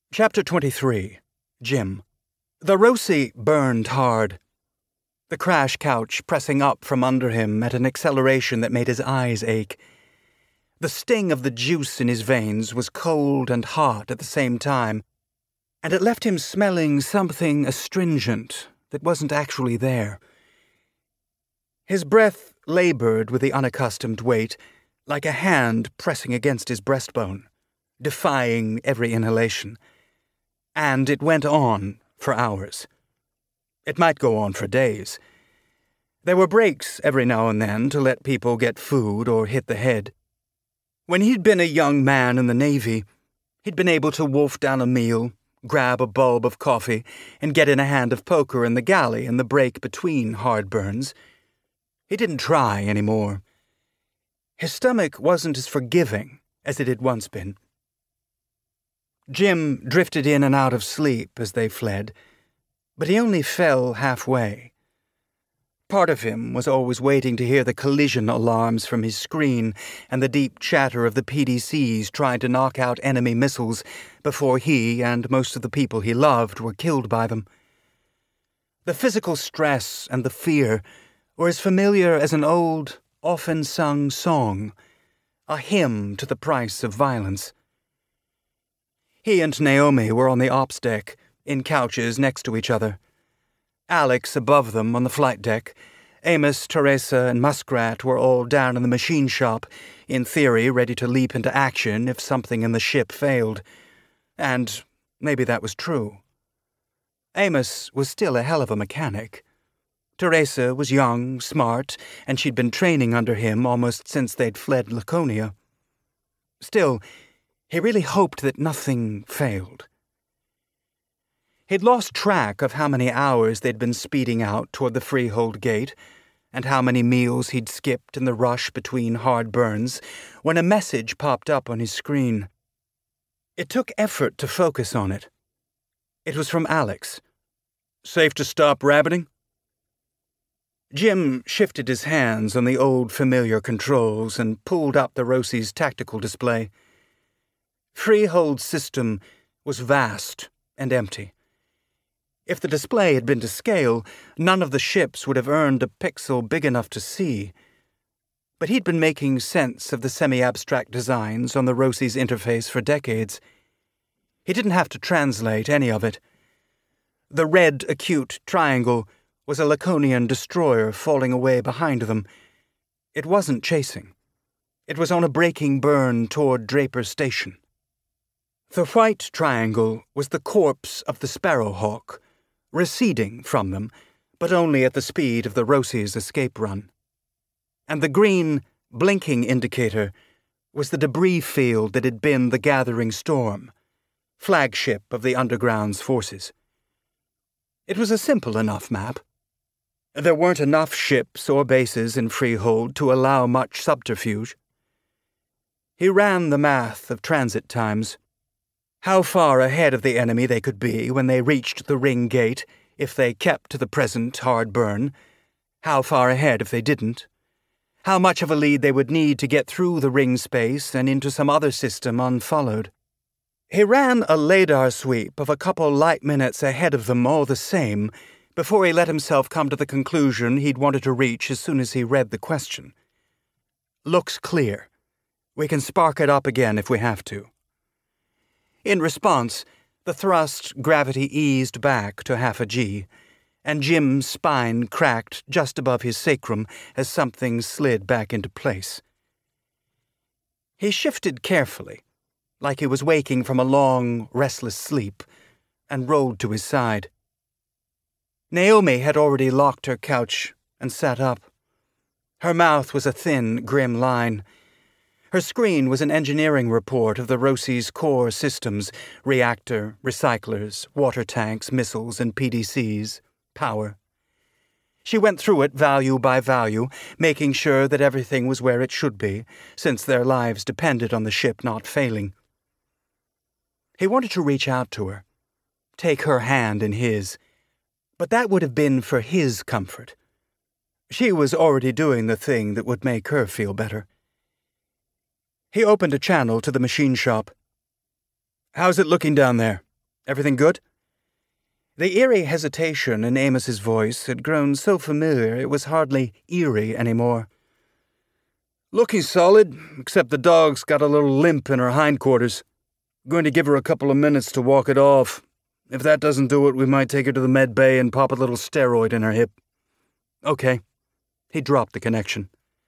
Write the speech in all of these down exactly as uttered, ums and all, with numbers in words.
Chapter twenty-three. Jim. The Rosie burned hard. The crash couch pressing up from under him at an acceleration that made his eyes ache. The sting of the juice in his veins was cold and hot at the same time, and it left him smelling something astringent that wasn't actually there. His breath labored with the unaccustomed weight, like a hand pressing against his breastbone, defying every inhalation. And it went on for hours. It might go on for days. There were breaks every now and then to let people get food or hit the head. When he'd been a young man in the Navy, he'd been able to wolf down a meal, grab a bulb of coffee, and get in a hand of poker in the galley in the break between hard burns. He didn't try anymore. His stomach wasn't as forgiving as it had once been. Jim drifted in and out of sleep as they fled, but he only fell halfway. Part of him was always waiting to hear the collision alarms from his screen and the deep chatter of the P D Cs trying to knock out enemy missiles before he and most of the people he loved were killed by them. The physical stress and the fear were as familiar as an old, often-sung song, a hymn to the price of violence. He and Naomi were on the ops deck, in couches next to each other. Alex above them on the flight deck. Amos, Teresa, and Muskrat were all down in the machine shop, in theory ready to leap into action if something in the ship failed. And maybe that was true. Amos was still a hell of a mechanic. Teresa was young, smart, and she'd been training under him almost since they'd fled Laconia. Still, he really hoped that nothing failed. He'd lost track of how many hours they'd been speeding out toward the freehold gate, and how many meals he'd skipped in the rush between hard burns, when a message popped up on his screen. It took effort to focus on it. It was from Alex. "Safe to stop rabbiting?" Jim shifted his hands on the old familiar controls and pulled up the Rosie's tactical display. Freehold's system was vast and empty. If the display had been to scale, none of the ships would have earned a pixel big enough to see. But he'd been making sense of the semi-abstract designs on the Rosie's interface for decades. He didn't have to translate any of it. The red acute triangle was a Laconian destroyer falling away behind them. It wasn't chasing. It was on a braking burn toward Draper Station. The white triangle was the corpse of the Sparrowhawk, receding from them, but only at the speed of the Rosie's escape run. And the green, blinking indicator was the debris field that had been the Gathering Storm, flagship of the Underground's forces. It was a simple enough map. There weren't enough ships or bases in Freehold to allow much subterfuge. He ran the math of transit times. How far ahead of the enemy they could be when they reached the ring gate if they kept to the present hard burn. How far ahead if they didn't. How much of a lead they would need to get through the ring space and into some other system unfollowed. He ran a LADAR sweep of a couple light minutes ahead of them all the same before he let himself come to the conclusion he'd wanted to reach as soon as he read the question. Looks clear. We can spark it up again if we have to. In response, the thrust gravity eased back to half a G, and Jim's spine cracked just above his sacrum as something slid back into place. He shifted carefully, like he was waking from a long, restless sleep, and rolled to his side. Naomi had already locked her couch and sat up. Her mouth was a thin, grim line. Her screen was an engineering report of the Rosie's core systems, reactor, recyclers, water tanks, missiles, and P D Cs, power. She went through it value by value, making sure that everything was where it should be, since their lives depended on the ship not failing. He wanted to reach out to her, take her hand in his, but that would have been for his comfort. She was already doing the thing that would make her feel better. He opened a channel to the machine shop. "How's it looking down there?" Everything good?" The eerie hesitation in Amos's voice had grown so familiar it was hardly eerie anymore. "Looking solid, except the dog's got a little limp in her hindquarters. Going to give her a couple of minutes to walk it off. If that doesn't do it, we might take her to the med bay and pop a little steroid in her hip." "Okay." He dropped the connection.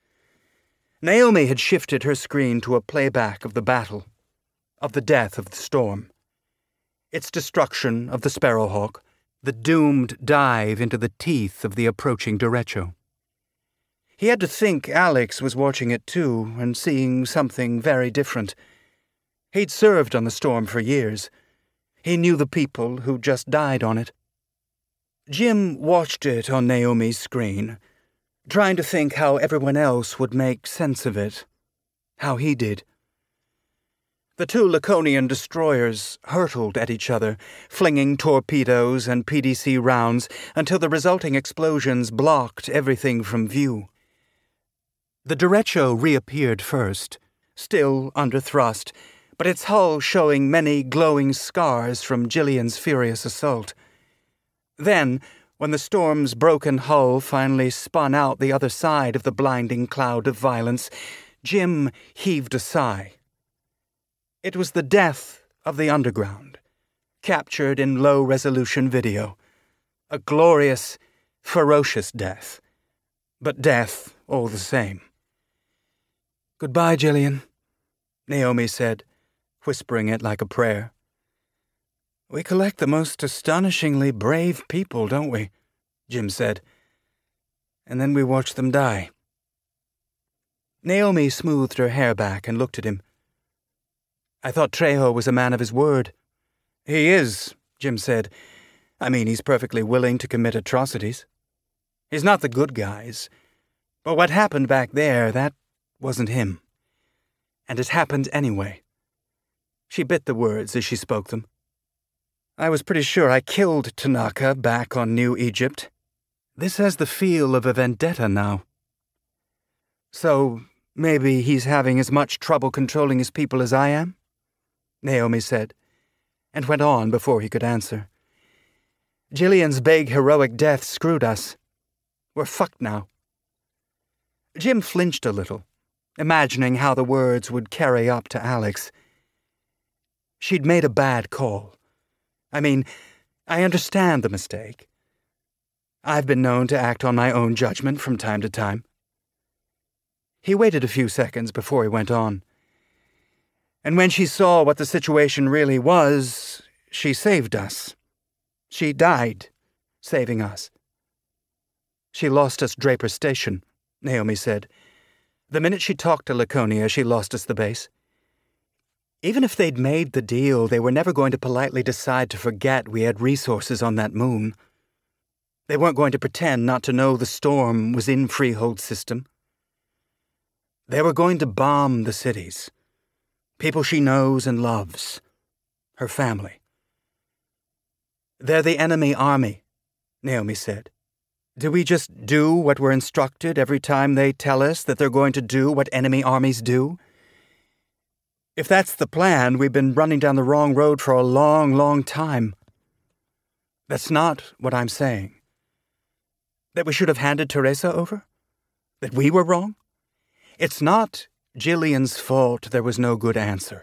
Naomi had shifted her screen to a playback of the battle, of the death of the storm, its destruction of the Sparrowhawk, the doomed dive into the teeth of the approaching derecho. He had to think Alex was watching it too and seeing something very different. He'd served on the storm for years. He knew the people who just died on it. Jim watched it on Naomi's screen, trying to think how everyone else would make sense of it, how he did. The two Laconian destroyers hurtled at each other, flinging torpedoes and P D C rounds until the resulting explosions blocked everything from view. The derecho reappeared first, still under thrust, but its hull showing many glowing scars from Jillian's furious assault. Then, when the storm's broken hull finally spun out the other side of the blinding cloud of violence, Jim heaved a sigh. It was the death of the underground, captured in low-resolution video. A glorious, ferocious death, but death all the same. "Goodbye, Jillian," Naomi said, whispering it like a prayer. "We collect the most astonishingly brave people, don't we?" Jim said. "And then we watch them die." Naomi smoothed her hair back and looked at him. "I thought Trejo was a man of his word." "He is," Jim said. "I mean, he's perfectly willing to commit atrocities. He's not the good guys. But what happened back there, that wasn't him. And it happened anyway." She bit the words as she spoke them. "I was pretty sure I killed Tanaka back on New Egypt. This has the feel of a vendetta now. So, maybe he's having as much trouble controlling his people as I am?" Naomi said, and went on before he could answer. "Jillian's big heroic death screwed us. We're fucked now." Jim flinched a little, imagining how the words would carry up to Alex. She'd made a bad call. I mean, I understand the mistake. I've been known to act on my own judgment from time to time. He waited a few seconds before he went on. And when she saw what the situation really was, she saved us. She died, saving us. "She lost us Draper Station," Naomi said. "The minute she talked to Laconia, she lost us the base. Even if they'd made the deal, they were never going to politely decide to forget we had resources on that moon. They weren't going to pretend not to know the storm was in Freehold's system. They were going to bomb the cities. People she knows and loves. Her family. They're the enemy army," Naomi said. "Do we just do what we're instructed every time they tell us that they're going to do what enemy armies do? If that's the plan, we've been running down the wrong road for a long, long time. That's not what I'm saying. That we should have handed Teresa over? That we were wrong? It's not Jillian's fault there was no good answer."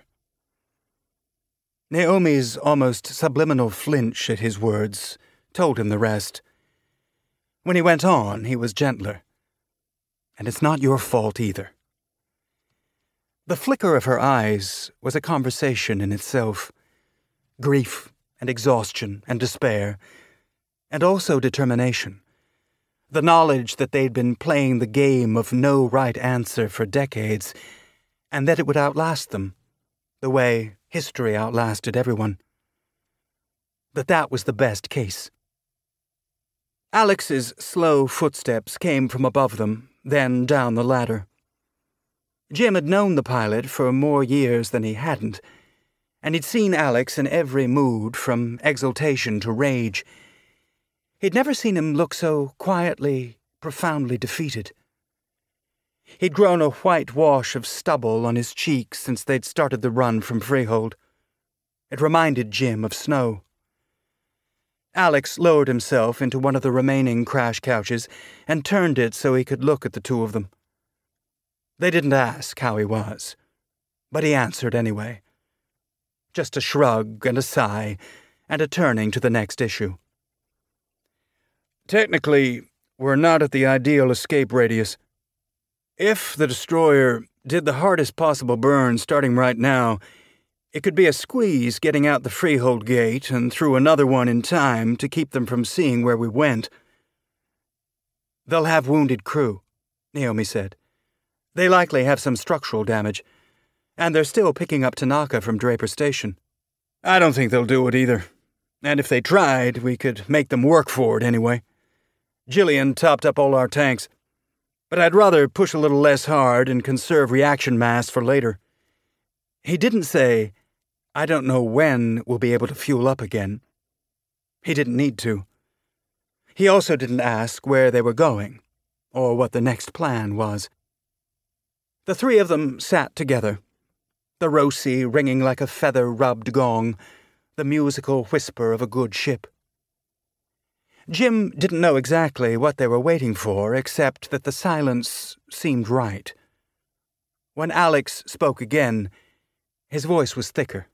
Naomi's almost subliminal flinch at his words told him the rest. When he went on, he was gentler. "And it's not your fault either." The flicker of her eyes was a conversation in itself. Grief and exhaustion and despair, and also determination. The knowledge that they'd been playing the game of no right answer for decades, and that it would outlast them, the way history outlasted everyone. That that was the best case. Alex's slow footsteps came from above them, then down the ladder. Jim had known the pilot for more years than he hadn't, and he'd seen Alex in every mood, from exultation to rage. He'd never seen him look so quietly, profoundly defeated. He'd grown a white wash of stubble on his cheeks since they'd started the run from Freehold. It reminded Jim of snow. Alex lowered himself into one of the remaining crash couches and turned it so he could look at the two of them. They didn't ask how he was, but he answered anyway. Just a shrug and a sigh, and a turning to the next issue. Technically, we're not at the ideal escape radius. If the destroyer did the hardest possible burn starting right now, it could be a squeeze getting out the freehold gate and through another one in time to keep them from seeing where we went. They'll have wounded crew, Naomi said. They likely have some structural damage, and they're still picking up Tanaka from Draper Station. I don't think they'll do it either, and if they tried, we could make them work for it anyway. Jillian topped up all our tanks, but I'd rather push a little less hard and conserve reaction mass for later. He didn't say, I don't know when we'll be able to fuel up again. He didn't need to. He also didn't ask where they were going, or what the next plan was. The three of them sat together, the Rosie ringing like a feather-rubbed gong, the musical whisper of a good ship. Jim didn't know exactly what they were waiting for, except that the silence seemed right. When Alex spoke again, his voice was thicker.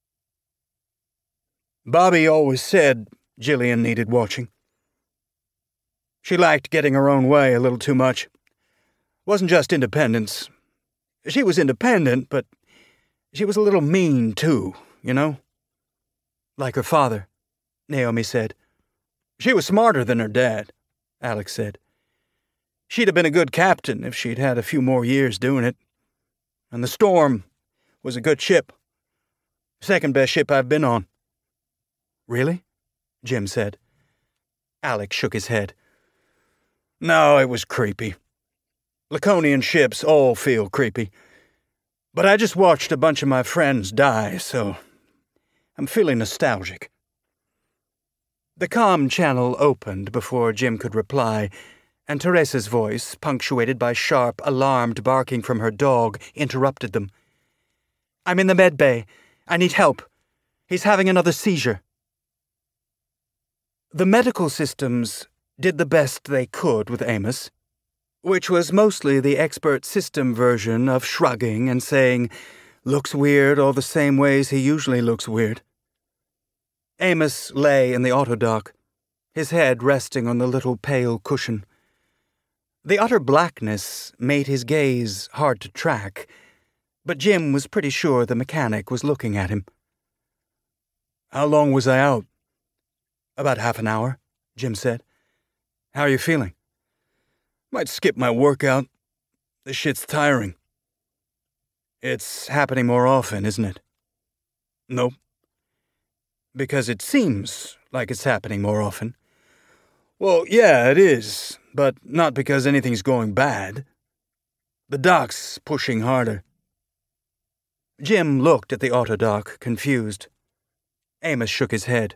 Bobby always said Jillian needed watching. She liked getting her own way a little too much. Wasn't just independence. She was independent, but she was a little mean, too, you know? Like her father, Naomi said. She was smarter than her dad, Alex said. She'd have been a good captain if she'd had a few more years doing it. And the Storm was a good ship. Second best ship I've been on. Really? Jim said. Alex shook his head. No, it was creepy. Laconian ships all feel creepy. But I just watched a bunch of my friends die, so I'm feeling nostalgic. The comm channel opened before Jim could reply, and Teresa's voice, punctuated by sharp, alarmed barking from her dog, interrupted them. I'm in the med bay. I need help. He's having another seizure. The medical systems did the best they could with Amos, which was mostly the expert system version of shrugging and saying, looks weird all the same ways he usually looks weird. Amos lay in the autodock, his head resting on the little pale cushion. The utter blackness made his gaze hard to track, but Jim was pretty sure the mechanic was looking at him. How long was I out? About half an hour, Jim said. How are you feeling? Might skip my workout. This shit's tiring. It's happening more often, isn't it? Nope. Because it seems like it's happening more often. Well, yeah, it is, but not because anything's going bad. The dock's pushing harder. Jim looked at the autodock, confused. Amos shook his head.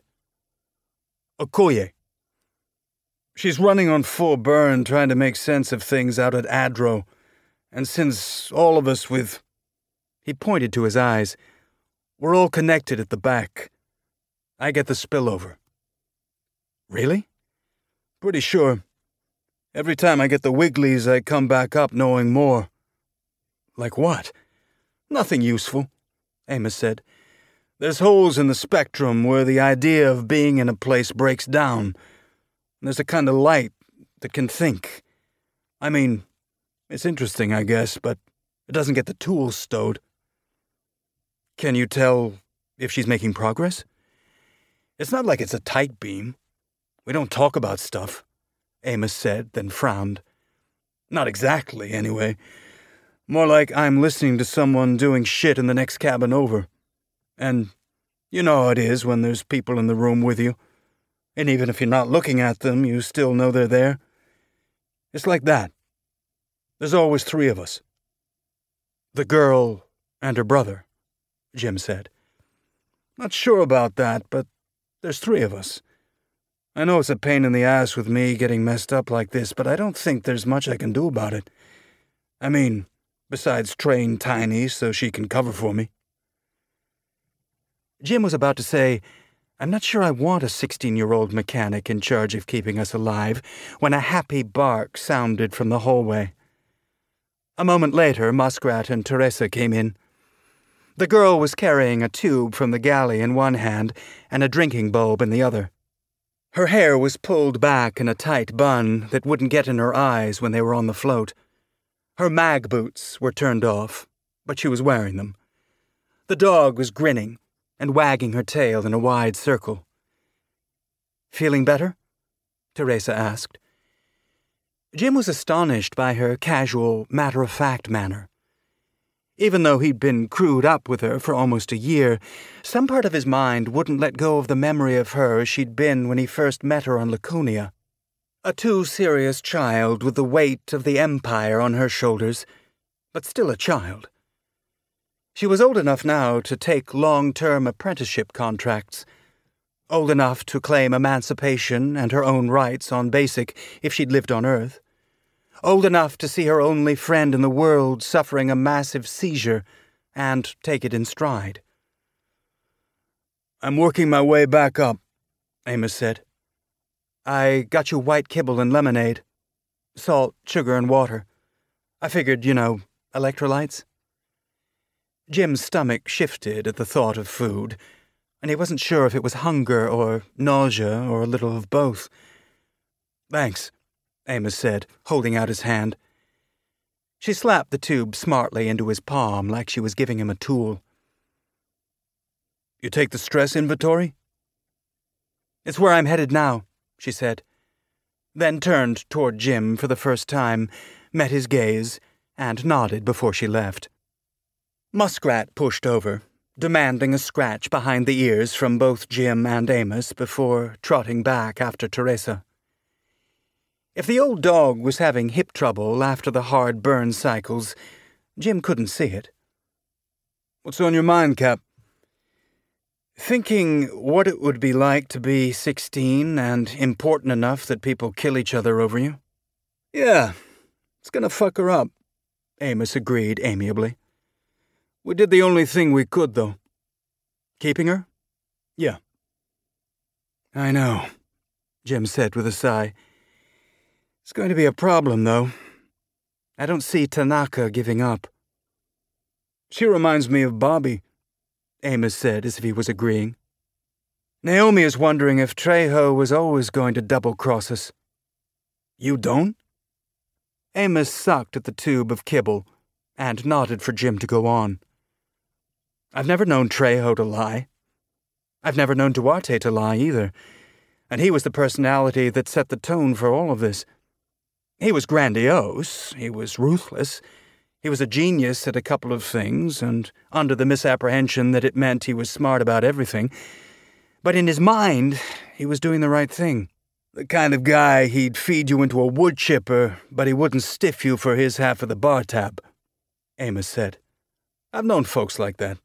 Okoye. She's running on full burn trying to make sense of things out at Adro, and since all of us with... He pointed to his eyes. We're all connected at the back. I get the spillover. Really? Pretty sure. Every time I get the wigglies, I come back up knowing more. Like what? Nothing useful, Amos said. There's holes in the spectrum where the idea of being in a place breaks down. There's a kind of light that can think. I mean, it's interesting, I guess, but it doesn't get the tools stowed. Can you tell if she's making progress? It's not like it's a tight beam. We don't talk about stuff, Amos said, then frowned. Not exactly, anyway. More like I'm listening to someone doing shit in the next cabin over. And you know how it is when there's people in the room with you. And even if you're not looking at them, you still know they're there. It's like that. There's always three of us. The girl and her brother, Jim said. Not sure about that, but there's three of us. I know it's a pain in the ass with me getting messed up like this, but I don't think there's much I can do about it. I mean, besides train Tiny so she can cover for me. Jim was about to say, "I'm not sure I want a sixteen-year-old mechanic in charge of keeping us alive," when a happy bark sounded from the hallway. A moment later, Muskrat and Teresa came in. The girl was carrying a tube from the galley in one hand and a drinking bulb in the other. Her hair was pulled back in a tight bun that wouldn't get in her eyes when they were on the float. Her mag boots were turned off, but she was wearing them. The dog was grinning and wagging her tail in a wide circle. "Feeling better?" Teresa asked. Jim was astonished by her casual, matter-of-fact manner. Even though he'd been crewed up with her for almost a year, some part of his mind wouldn't let go of the memory of her as she'd been when he first met her on Laconia. A too-serious child with the weight of the Empire on her shoulders, but still a child. She was old enough now to take long-term apprenticeship contracts, old enough to claim emancipation and her own rights on Basic if she'd lived on Earth, old enough to see her only friend in the world suffering a massive seizure and take it in stride. "I'm working my way back up," Amos said. "I got you white kibble and lemonade. Salt, sugar, and water. I figured, you know, electrolytes." Jim's stomach shifted at the thought of food, and he wasn't sure if it was hunger or nausea or a little of both. "Thanks," Amos said, holding out his hand. She slapped the tube smartly into his palm like she was giving him a tool. "You take the stress inventory?" "It's where I'm headed now," she said, then turned toward Jim for the first time, met his gaze, and nodded before she left. Muskrat pushed over, demanding a scratch behind the ears from both Jim and Amos before trotting back after Teresa. If the old dog was having hip trouble after the hard burn cycles, Jim couldn't see it. "What's on your mind, Cap?" "Thinking what it would be like to be sixteen and important enough that people kill each other over you." "Yeah, it's gonna fuck her up," Amos agreed amiably. "We did the only thing we could, though." "Keeping her?" "Yeah." "I know," Jim said with a sigh. "It's going to be a problem, though. I don't see Tanaka giving up." "She reminds me of Bobby," Amos said as if he was agreeing. "Naomi is wondering if Trejo was always going to double-cross us." "You don't?" Amos sucked at the tube of kibble and nodded for Jim to go on. "I've never known Trejo to lie. I've never known Duarte to lie either, and he was the personality that set the tone for all of this. He was grandiose, he was ruthless, he was a genius at a couple of things, and under the misapprehension that it meant he was smart about everything. But in his mind, he was doing the right thing. The kind of guy he'd feed you into a wood chipper, but he wouldn't stiff you for his half of the bar tab," Amos said. "I've known folks like that."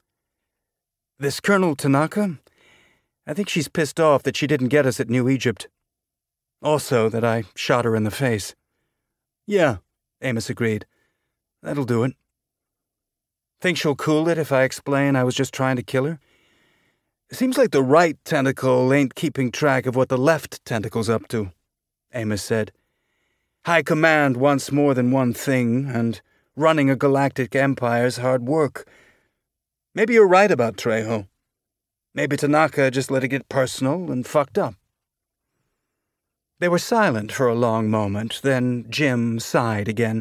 "This Colonel Tanaka? I think she's pissed off that she didn't get us at New Egypt. Also that I shot her in the face." "Yeah," Amos agreed. "That'll do it." "Think she'll cool it if I explain I was just trying to kill her? Seems like the right tentacle ain't keeping track of what the left tentacle's up to," Amos said. "High Command wants more than one thing, and running a galactic empire's hard work. Maybe you're right about Trejo. Maybe Tanaka just let it get personal and fucked up." They were silent for a long moment, then Jim sighed again.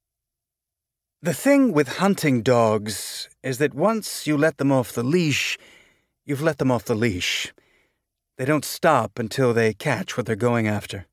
"The thing with hunting dogs is that once you let them off the leash, you've let them off the leash. They don't stop until they catch what they're going after."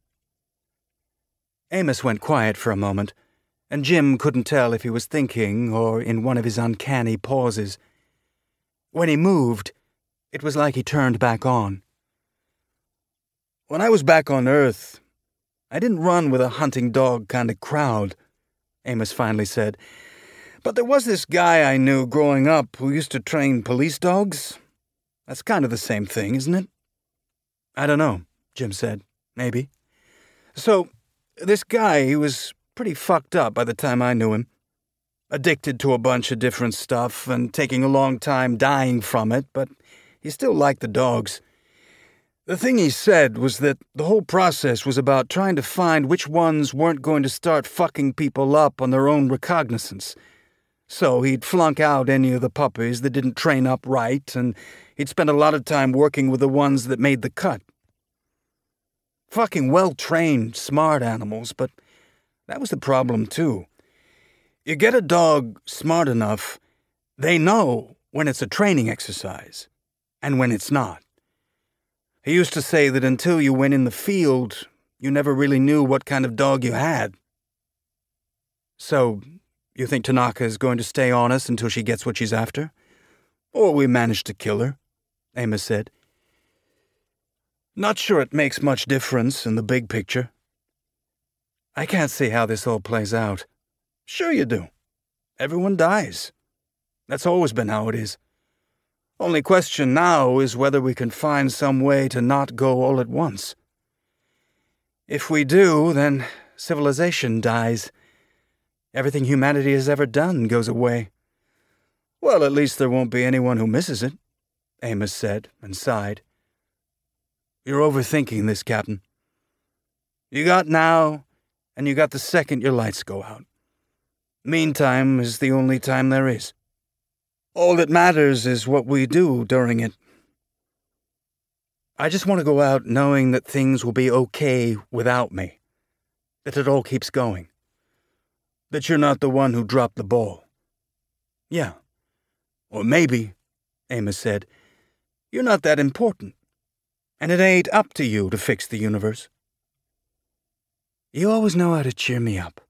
Amos went quiet for a moment, and Jim couldn't tell if he was thinking or in one of his uncanny pauses. When he moved, it was like he turned back on. "When I was back on Earth, I didn't run with a hunting dog kind of crowd," Amos finally said. "But there was this guy I knew growing up who used to train police dogs. That's kind of the same thing, isn't it?" "I don't know," Jim said. "Maybe. So, this guy, he was pretty fucked up by the time I knew him. Addicted to a bunch of different stuff and taking a long time dying from it, but he still liked the dogs. The thing he said was that the whole process was about trying to find which ones weren't going to start fucking people up on their own recognizance. So he'd flunk out any of the puppies that didn't train up right, and he'd spend a lot of time working with the ones that made the cut. Fucking well-trained, smart animals, but that was the problem too. You get a dog smart enough, they know when it's a training exercise, and when it's not. He used to say that until you went in the field, you never really knew what kind of dog you had. So, you think Tanaka is going to stay on us until she gets what she's after? Or we manage to kill her? Amos said. Not sure it makes much difference in the big picture. I can't see how this all plays out. Sure you do. Everyone dies. That's always been how it is. Only question now is whether we can find some way to not go all at once. If we do, then civilization dies. Everything humanity has ever done goes away. Well, at least there won't be anyone who misses it, Amos said, and sighed. You're overthinking this, Captain. You got now, and you got the second your lights go out. Meantime is the only time there is. All that matters is what we do during it. I just want to go out knowing that things will be okay without me. That it all keeps going. That you're not the one who dropped the ball. Yeah. Or maybe, Amos said, you're not that important. And it ain't up to you to fix the universe. You always know how to cheer me up.